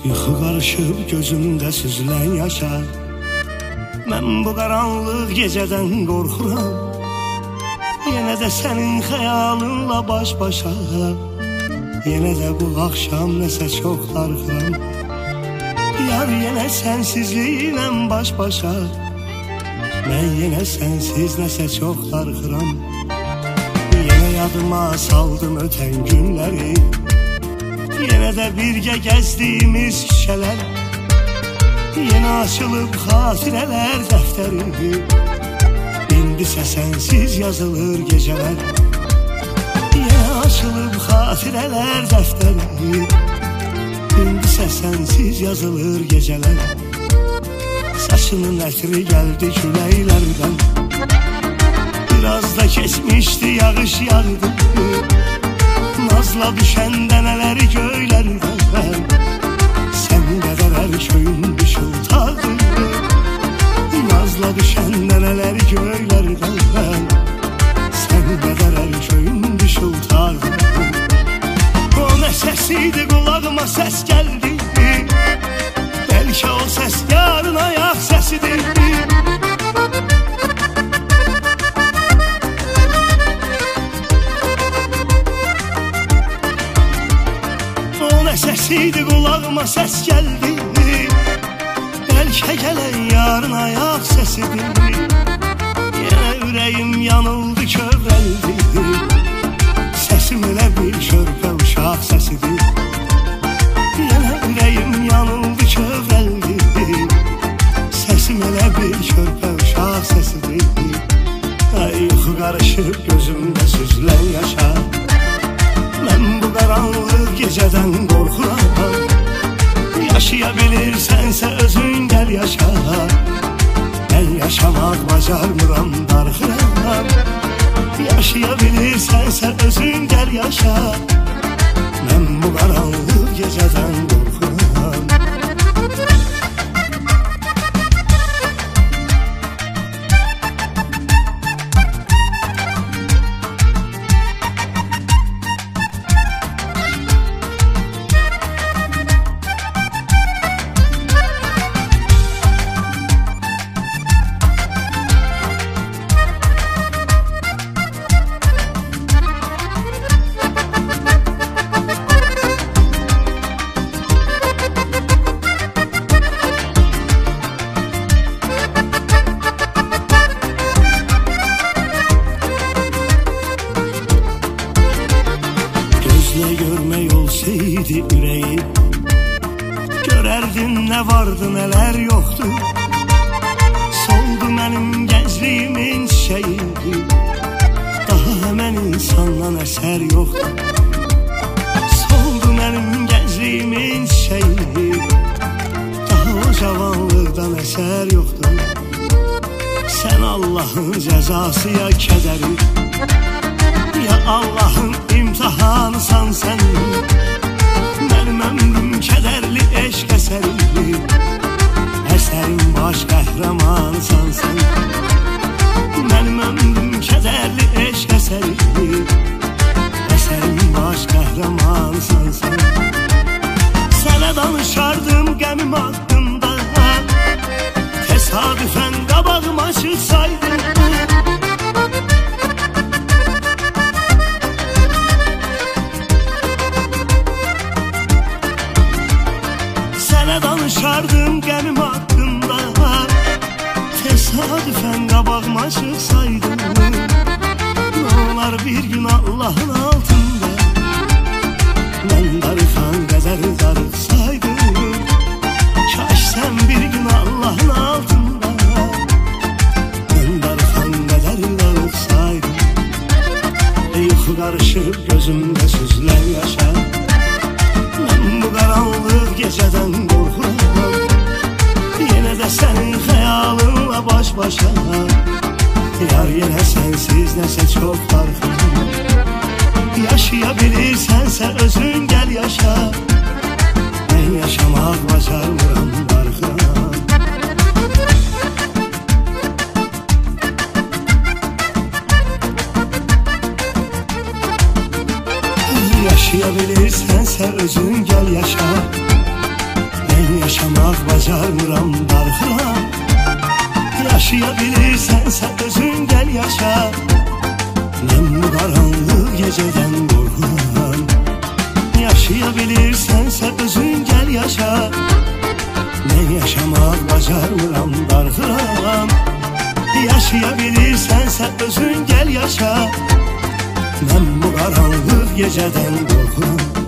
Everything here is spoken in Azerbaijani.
Yuxu qarışıb gözümdə süzülən yaşa. Mən bu qaranlıq gecədən qorxuram. Yenə də sənin xəyalınla baş-başa. Yenə də bu axşam nəsə çox darıxıram. Yar yenə sənsizliklə baş-başa. Mən yenə sənsiz nəsə çox darıxıram. Yenə yadıma saldım ötən günləri. Yenə də birgə gəzdiyimiz şişələr. Yenə açılıb xatirələr dəftəri. İndisə sənsiz yazılır gecələr. Yenə açılıb xatirələr dəftəri. İndisə sənsiz yazılır gecələr. Saçının ətri gəldi küləklərdən. Biraz da keçmişdi yağış yağdı. Nazla düşən dənələri göylərdən. Sən qədər hər köyün düşültadı. Nazla düşən dənələri göylərdən. Sən qədər hər köyün düşültadı. O nə səsiydi qulağıma səs gəldi. Bəlkə o səs yarın ayaq səsidir. Səsiydi qulağıma səs gəldi. Bəlkə gələn yarın ayaq səsidir. Yenə ürəyim yanıldı, kövrəldi. Səsim elə bir körpə uşaq səsidir. Yenə ürəyim yanıldı, kövrəldi. Səsim elə bir körpə uşaq səsidir. Ay yuxu qarışıb gözümdə süzülən yaşa. Mən bu qaranlıq gecədən qorxuram. Yaşaya bilirsənsə özün gəl yaşa. Mən yaşamaq bacarmıram, darıxıram. Yaşaya bilirsənsə özün gəl yaşa. Mən bu qaranlıq gecədən qorxuram. Görmək olsaydı ürəyi, görərdin nə vardı, nələr yoxdu. Soldu mənim gəncliyimin çiçəyi. Daha həmən insandan əsər yoxdu. Soldu mənim gəncliyimin çiçəyi. Daha o cavanlıqdan əsər yoxdu. Sən Allahın cəzası ya kədəri, ya Allahın imtihanısan sən. Mənim ömrüm kədərli eşq əsəri. Əsərin baş qəhrəmanısan sən. Mənim ömrüm kədərli eşq əsəri. Əsərin baş qəhrəmanısan sən. Sənə danışardım qəmim haqqında. Təsadüfən qabağıma çıxsaydın. Danışardım qəmim haqqında. Təsadüfən qabağıma çıxsaydın. Nə olar bir gün Allahın altında. Mən darıxan qədər darıxsaydım. Kaş sən bir gün Allahın altında. Mən darıxan qədər darıxsaydım. Yuxu qarışıb gözümdə süzülən yaşa. Mən bu qaranlıq gecədən qorxuram. Yenə də sənin xəyalınla baş-başa. Yar yenə sənsiz nəsə çox darıxıram. Yaşaya bilirsənsə özün gəl yaşa. Mən yaşamaq bacarmıram, darıxıram. Yaşaya bilirsənsə özün gəl yaşa. Mən yaşamaq bacarmıram, darxıram. Yaşaya bilirsənsə özün gəl yaşa. Mən bu qaranlıq gecədən qorxuram. Yaşaya bilirsənsə özün gəl yaşa. Mən yaşamaq bacarmıram, darxıram. Yaşaya bilirsənsə özün gəl yaşa. Mən bu qaranlıq gecədən qorxuram.